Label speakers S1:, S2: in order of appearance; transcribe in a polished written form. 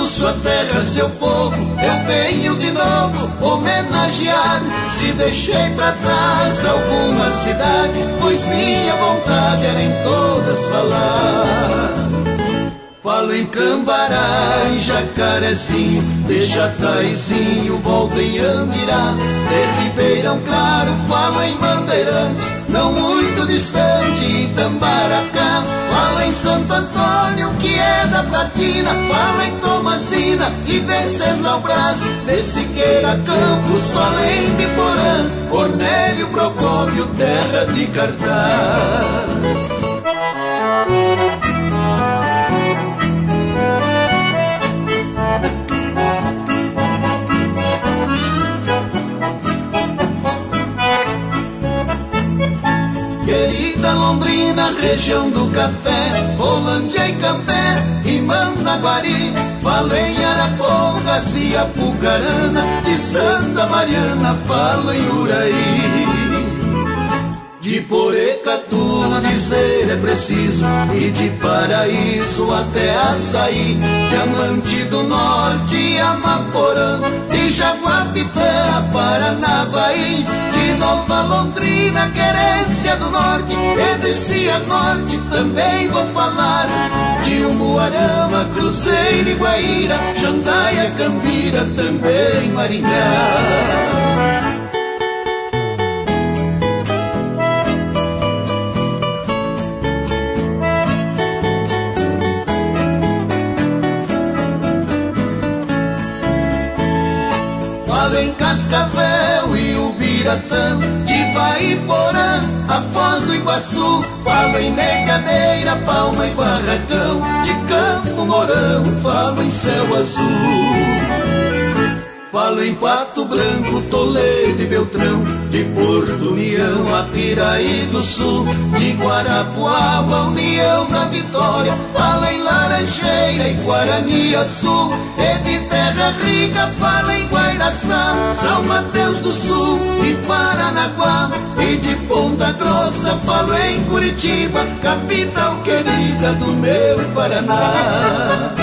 S1: sua terra, seu povo, eu venho de novo homenagear. Se deixei pra trás algumas cidades, pois minha vontade era em todas falar. Falo em Cambará, em Jacarezinho, de Jataizinho, volto em Andirá, de Ribeirão Claro, falo em Bandeirantes, não muito distante, em Tambaracá. Falo em Santo Antônio, que é da Platina, falo em Tomazina e Venceslau Braz, de Siqueira Campos, falo em Biporã, Cornélio Procópio, terra de Cartaz. Querida Londrina, região do café, Rolândia e Cambé e Mandaguari, falo em Arapongas e Apucarana, de Santa Mariana falo em Uraí. De Porecatu dizer é preciso, e de Paraíso até Açaí, Diamante do Norte, Amaporã, de Jaguapitã, Paranavaí, de Nova Londrina, Querência do Norte, e de Cianorte também vou falar. De Umuarama, Cruzeiro e Guaíra, Jandaia, Cambira, também Maringá. Falo em Cascavel e Ubiratã, de Vaiporã, a Foz do Iguaçu, falo em Medianeira, Palma e Barracão, de Campo Mourão, falo em Céu Azul. Falo em Pato Branco, Toledo e Beltrão, de Porto União, a Piraí do Sul, de Guarapuava, União da Vitória, falo em Laranjeira e Guaraniaçu, e de Terra Rica, falo em Guairaçá, São Mateus do Sul e Paranaguá, e de Ponta Grossa, falo em Curitiba, capital querida do meu Paraná.